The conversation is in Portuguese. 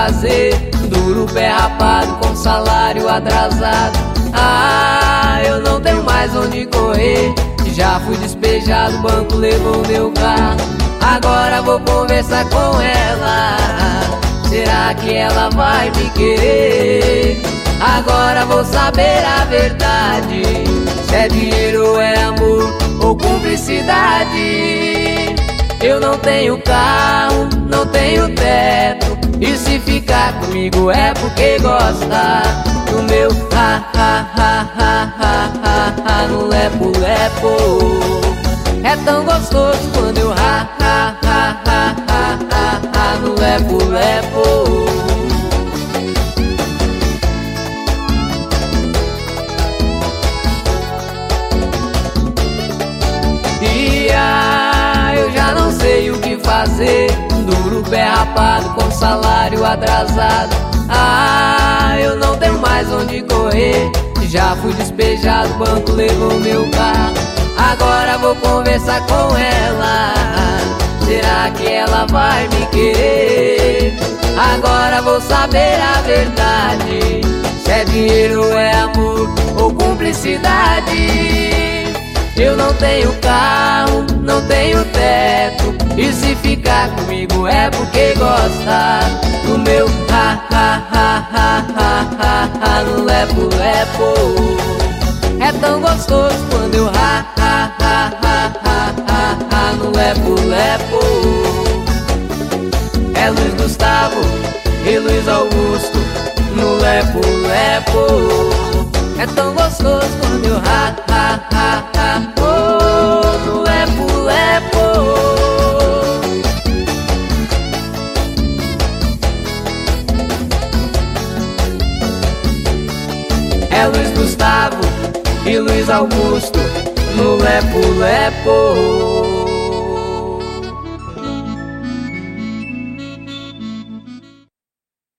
fazer. Duro pé rapado com salário atrasado. Ah, eu não tenho mais onde correr. Já fui despejado, o banco levou meu carro. Agora vou conversar com ela. Será que ela vai me querer? Agora vou saber a verdade. Se é dinheiro ou é amor ou cumplicidade. Eu não tenho carro, não tenho teto. E se ficar comigo é porque gosta do meu ha no lepo-lepo. É tão gostoso quando eu no lepo-lepo. E eu já não sei o que fazer. Duro pé rapado com salário atrasado. Ah, eu não tenho mais onde correr. Já fui despejado, o banco levou meu carro. Agora vou conversar com ela. Será que ela vai me querer? Agora vou saber a verdade. Se é dinheiro ou é amor ou cumplicidade. Eu não tenho carro, não tenho teto. E se ficar comigo é porque gosta do meu no lepo-lepo. É tão gostoso quando eu no lepo-lepo. É Luiz Gustavo e Luiz Augusto no lepo-lepo. É tão gostoso quando eu no lepo-lepo. É Luiz Gustavo e Luiz Augusto no lepo-lepo.